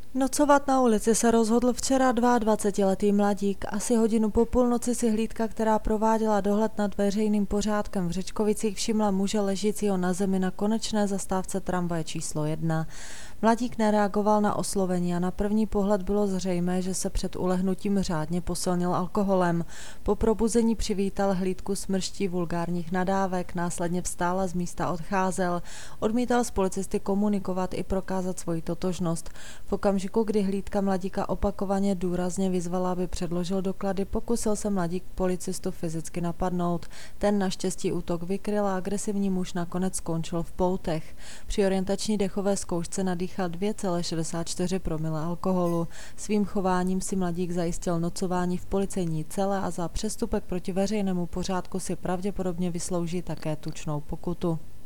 Nocovat na ulici se rozhodl včera 22letý mladík. Asi hodinu po půlnoci si hlídka, která prováděla dohled nad veřejným pořádkem v Řečkovicích, všimla muže ležícího na zemi na konečné zastávce tramvaje číslo 1. Mladík nereagoval na oslovení a na první pohled bylo zřejmé, že se před ulehnutím řádně posilnil alkoholem. Po probuzení přivítal hlídku smrští vulgárních nadávek, následně vstál a z místa odcházel. Odmítal s policisty komunikovat i prokázat svoji totožnost. V okamžiku, kdy hlídka mladíka opakovaně důrazně vyzvala, aby předložil doklady, pokusil se mladík policistu fyzicky napadnout. Ten naštěstí útok vykryl a agresivní muž nakonec skončil v poutech. Při orientační dechové zkoušce nadýchal 2,64 promile alkoholu. Svým chováním si mladík zajistil nocování v policejní cele a za přestupek proti veřejnému pořádku si pravděpodobně vyslouží také tučnou pokutu.